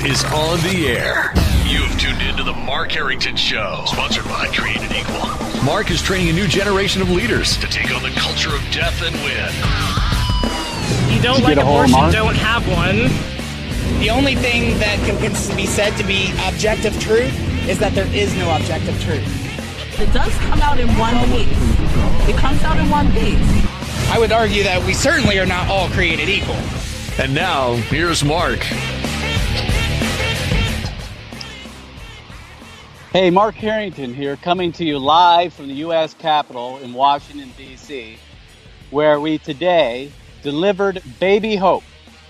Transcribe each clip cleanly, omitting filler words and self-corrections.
is on the air. You've tuned into the Mark Harrington Show, sponsored by Created Equal. Mark is training a new generation of leaders to take on the culture of death and win. You don't like abortion, don't have one. The only thing that can be said to be objective truth is that there is no objective truth. It does come out in one piece. It comes out in one piece. I would argue that we certainly are not all created equal. And now, here's Mark. Hey, Mark Harrington here, coming to you live from the U.S. Capitol in Washington, D.C., where we today delivered Baby Hope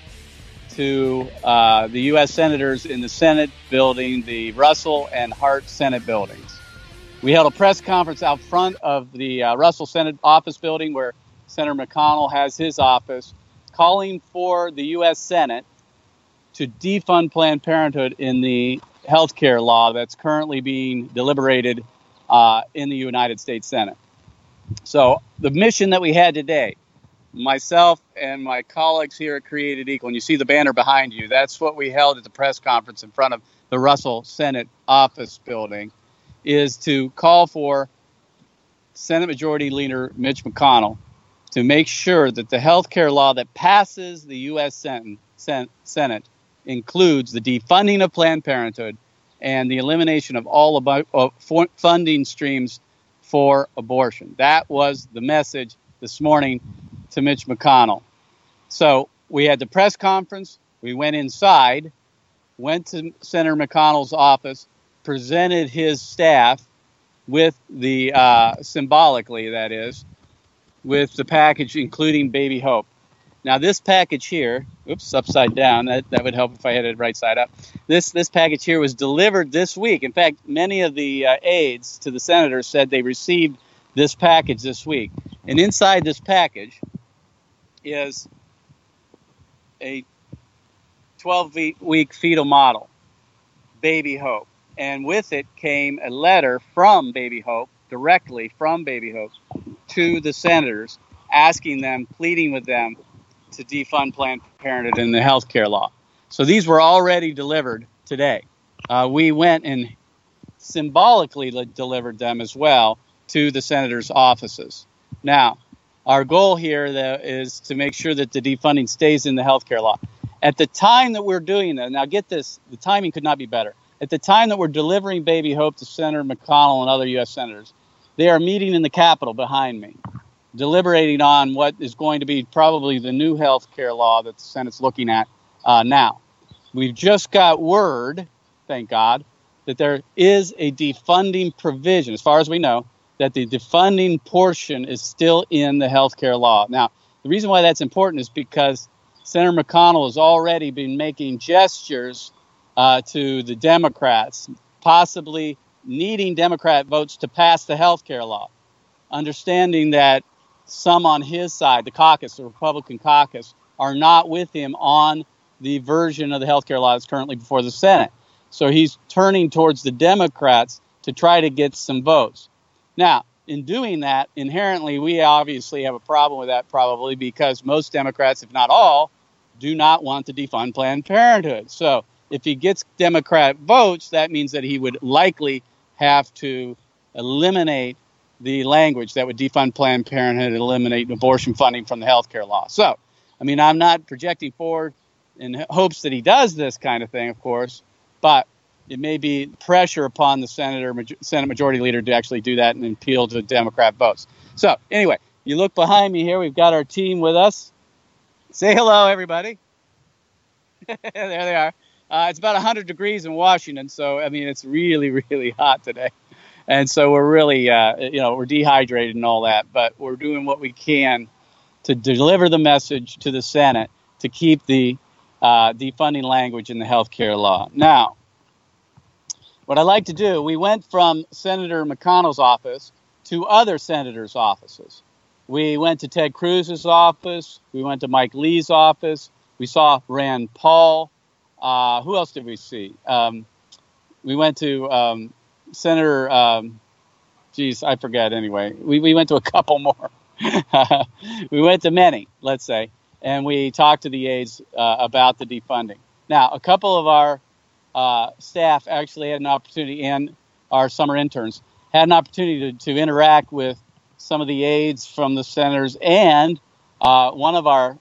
to the U.S. senators in the Senate building, the Russell and Hart Senate buildings. We held a press conference out front of the Russell Senate office building where Senator McConnell has his office, calling for the U.S. Senate to defund Planned Parenthood in the health care law that's currently being deliberated in the United States Senate. So the mission that we had today, myself and my colleagues here at Created Equal, and you see the banner behind you, that's what we held at the press conference in front of the Russell Senate office building, is to call for Senate Majority Leader Mitch McConnell to make sure that the health care law that passes the U.S. Senate includes the defunding of Planned Parenthood and the elimination of all funding streams for abortion. That was the message this morning to Mitch McConnell. So we had the press conference. We went inside, went to Senator McConnell's office, presented his staff with the, symbolically that is, with the package including Baby Hope. Now this package here, oops, upside down, that would help if I had it right side up. This package here was delivered this week. In fact, many of the aides to the senators said they received this package this week. And inside this package is a 12-week fetal model, Baby Hope. And with it came a letter from Baby Hope, directly from Baby Hope, to the senators, asking them, pleading with them to defund Planned Parenthood in the health care law. So these were already delivered today. We went and symbolically delivered them as well to the senators' offices. Now, our goal here is to make sure that the defunding stays in the health care law. At the time that we're doing that, now get this, the timing could not be better. At the time that we're delivering Baby Hope to Senator McConnell and other U.S. senators, they are meeting in the Capitol behind me, deliberating on what is going to be probably the new health care law that the Senate's looking at now. We've just got word, thank God, that there is a defunding provision, as far as we know, that the defunding portion is still in the health care law. Now, the reason why that's important is because Senator McConnell has already been making gestures to the Democrats, possibly needing Democrat votes to pass the health care law, understanding that some on his side, the caucus, the Republican caucus, are not with him on the version of the health care law that's currently before the Senate. So he's turning towards the Democrats to try to get some votes. Now, in doing that, inherently, we obviously have a problem with that probably because most Democrats, if not all, do not want to defund Planned Parenthood. So if he gets Democrat votes, that means that he would likely have to eliminate the language that would defund Planned Parenthood and eliminate abortion funding from the health care law. So, I mean, I'm not projecting forward in hopes that he does this kind of thing, of course, but it may be pressure upon the Senate Majority Leader to actually do that and appeal to Democrat votes. So, anyway, you look behind me here. We've got our team with us. Say hello, everybody. There they are. It's about 100 degrees in Washington, so, I mean, it's really, really hot today. And so we're really, we're dehydrated and all that, but we're doing what we can to deliver the message to the Senate to keep the defunding language in the health care law. Now, what I like to do, we went from Senator McConnell's office to other senators' offices. We went to Ted Cruz's office. We went to Mike Lee's office. We saw Rand Paul. Who else did we see? We went to Senator, I forget anyway. We went to a couple more. We went to many, let's say, and we talked to the aides about the defunding. Now, a couple of our staff actually had an opportunity, and our summer interns had an opportunity to interact with some of the aides from the senators, and one of our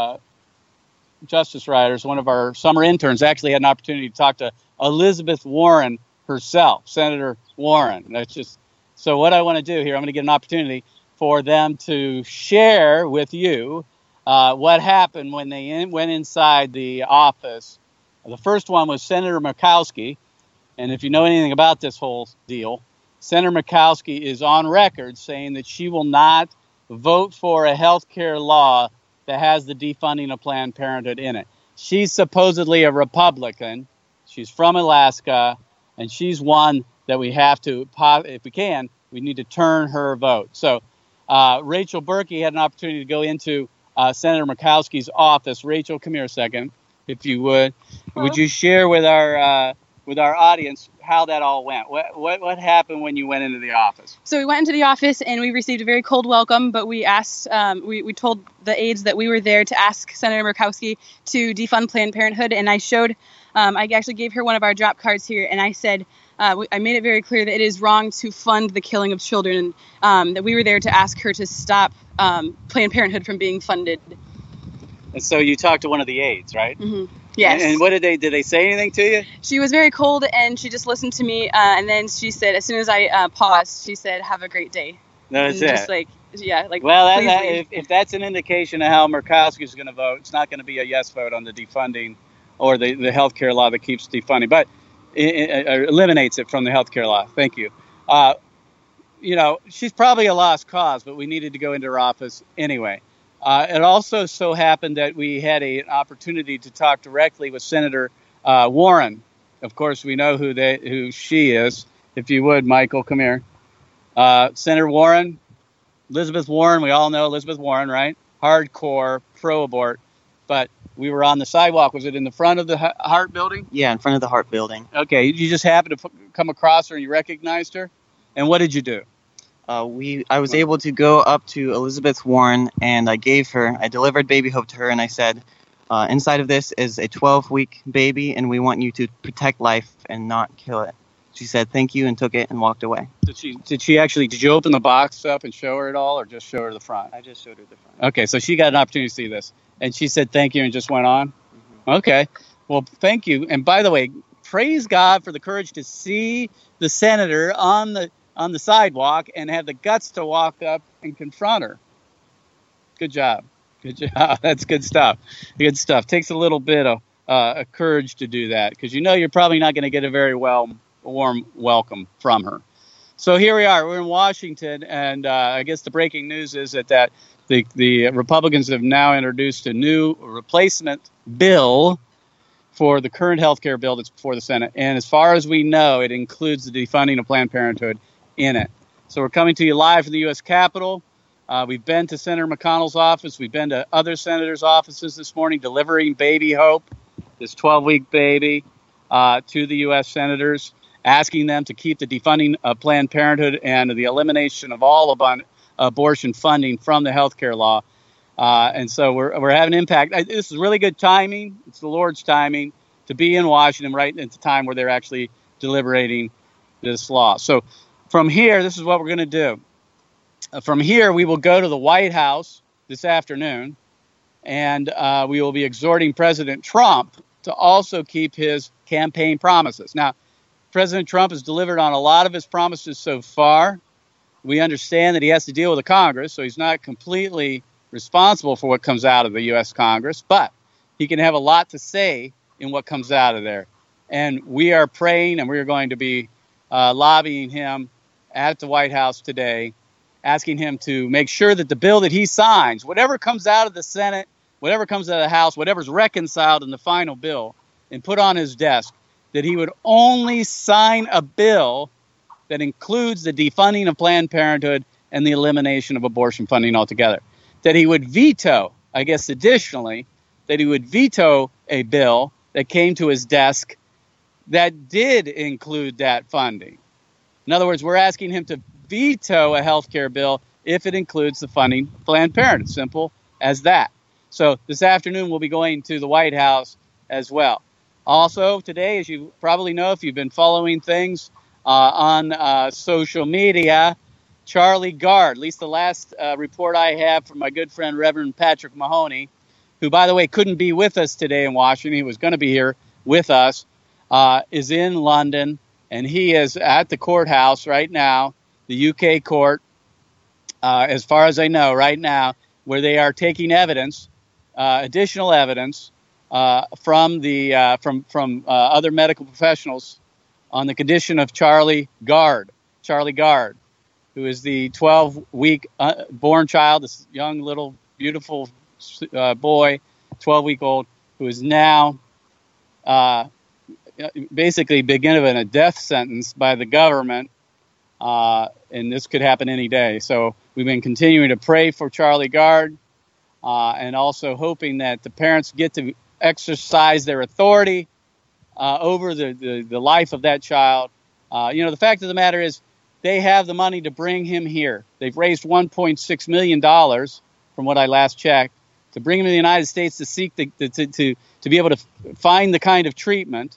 justice writers, one of our summer interns, actually had an opportunity to talk to Elizabeth Warren herself, Senator Warren. That's just so. What I want to do here, I'm going to get an opportunity for them to share with you what happened when they went inside the office. The first one was Senator Murkowski, and if you know anything about this whole deal, Senator Murkowski is on record saying that she will not vote for a health care law that has the defunding of Planned Parenthood in it. She's supposedly a Republican. She's from Alaska, and she's one that we have to, if we can, we need to turn her vote. So Rachel Berkey had an opportunity to go into Senator Murkowski's office. Rachel, come here a second, if you would. Hello. Would you share with our audience how that all went? What happened when you went into the office? So we went into the office and we received a very cold welcome, but we asked, we told the aides that we were there to ask Senator Murkowski to defund Planned Parenthood, and I showed, I actually gave her one of our drop cards here, and I said, I made it very clear that it is wrong to fund the killing of children, that we were there to ask her to stop Planned Parenthood from being funded. And so you talked to one of the aides, right? Mm-hmm. Yes. And what did they say anything to you? She was very cold, and she just listened to me, and then she said, as soon as I paused, she said, "Have a great day." That's it. Just like, well, if that's an indication of how Murkowski is going to vote, it's not going to be a yes vote on the defunding or the health care law that keeps defunding, but it eliminates it from the health care law. Thank you. She's probably a lost cause, but we needed to go into her office anyway. It also so happened that we had an opportunity to talk directly with Senator Warren. Of course, we know who she is. If you would, Michael, come here. Senator Warren, Elizabeth Warren. We all know Elizabeth Warren, right? Hardcore, pro-abort. But we were on the sidewalk. Was it in the front of the Hart Building? Yeah, in front of the Hart Building. Okay, you just happened to come across her and you recognized her? And what did you do? I was able to go up to Elizabeth Warren, and I delivered Baby Hope to her, and I said, inside of this is a 12-week baby, and we want you to protect life and not kill it. She said thank you and took it and walked away. Did you open the box up and show her it all, or just show her the front? I just showed her the front. Okay, so she got an opportunity to see this, and she said thank you and just went on? Mm-hmm. Okay, well, thank you. And by the way, praise God for the courage to see the senator on the sidewalk and have the guts to walk up and confront her. Good job. Good job. That's good stuff. Good stuff. Takes a little bit of courage to do that, because you're probably not going to get a very warm welcome from her. So here we are. We're in Washington, and I guess the breaking news is that the Republicans have now introduced a new replacement bill for the current health care bill that's before the Senate. And as far as we know, it includes the defunding of Planned Parenthood in it. So we're coming to you live from the U.S. Capitol. We've been to Senator McConnell's office. We've been to other senators' offices this morning delivering Baby Hope, this 12-week baby, to the U.S. senators, asking them to keep the defunding of Planned Parenthood and the elimination of all abortion funding from the health care law. And so we're having an impact. This is really good timing. It's the Lord's timing to be in Washington right at the time where they're actually deliberating this law. So from here, this is what we're going to do. From here, we will go to the White House this afternoon, and we will be exhorting President Trump to also keep his campaign promises. Now, President Trump has delivered on a lot of his promises so far. We understand that he has to deal with the Congress, so he's not completely responsible for what comes out of the U.S. Congress, but he can have a lot to say in what comes out of there. And we are praying, and we are going to be lobbying him at the White House today, asking him to make sure that the bill that he signs, whatever comes out of the Senate, whatever comes out of the House, whatever's reconciled in the final bill and put on his desk, that he would only sign a bill that includes the defunding of Planned Parenthood and the elimination of abortion funding altogether. That he would veto, I guess additionally, that he would veto a bill that came to his desk that did include that funding. In other words, we're asking him to veto a health care bill if it includes the funding of Planned Parenthood. Simple as that. So this afternoon we'll be going to the White House as well. Also, today, as you probably know, if you've been following things on social media, Charlie Gard, at least the last report I have from my good friend Reverend Patrick Mahoney, who, by the way, couldn't be with us today in Washington. He was going to be here with us, is in London, and he is at the courthouse right now, the UK court, as far as I know right now, where they are taking evidence, additional evidence from other medical professionals on the condition of Charlie Gard, who is the 12-week born child, this young little beautiful boy, 12-week-old, who is now basically been given a death sentence by the government, and this could happen any day. So we've been continuing to pray for Charlie Gard, and also hoping that the parents get to exercise their authority over the life of that child. The fact of the matter is they have the money to bring him here. They've raised $1.6 million, from what I last checked, to bring him to the United States to seek to be able to find the kind of treatment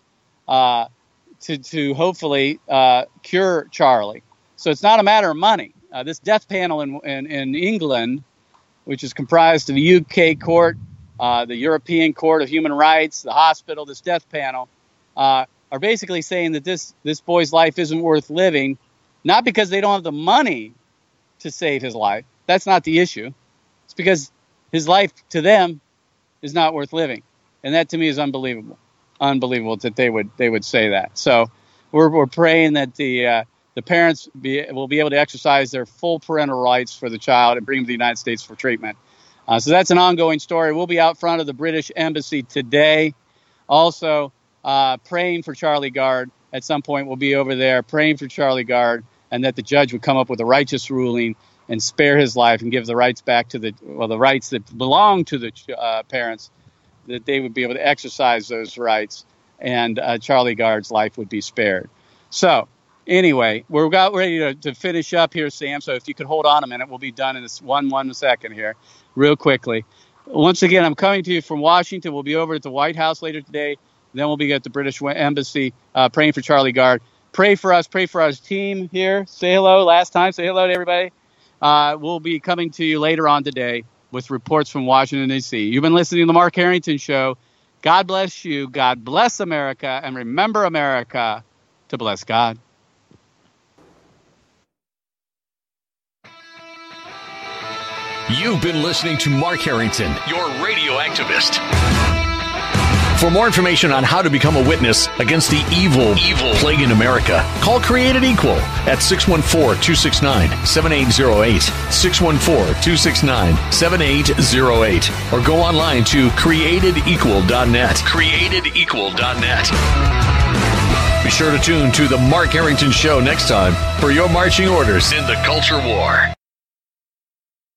to hopefully cure Charlie. So it's not a matter of money. This death panel in England, which is comprised of the UK court, the European Court of Human Rights, the hospital, this death panel, are basically saying that this boy's life isn't worth living, not because they don't have the money to save his life. That's not the issue. It's because his life to them is not worth living. And that to me is unbelievable. Unbelievable that they would say that. So we're praying that the parents will be able to exercise their full parental rights for the child and bring him to the United States for treatment. So that's an ongoing story. We'll be out front of the British Embassy today. Also, praying for Charlie Gard. At some point, we'll be over there praying for Charlie Gard, and that the judge would come up with a righteous ruling and spare his life and give the rights back to the rights that belong to the parents, that they would be able to exercise those rights, and Charlie Gard's life would be spared. So anyway, we're about ready to finish up here, Sam. So if you could hold on a minute, we'll be done in this one second here, real quickly. Once again, I'm coming to you from Washington. We'll be over at the White House later today. Then we'll be at the British Embassy praying for Charlie Gard. Pray for us. Pray for our team here. Say hello last time. Say hello to everybody. We'll be coming to you later on today with reports from Washington, D.C. You've been listening to The Mark Harrington Show. God bless you. God bless America. And remember, America, to bless God. You've been listening to Mark Harrington, your radio activist. For more information on how to become a witness against the evil plague in America, call Created Equal at 614-269-7808, 614-269-7808, or go online to createdequal.net, createdequal.net. Be sure to tune to The Mark Harrington Show next time for your marching orders in the culture war.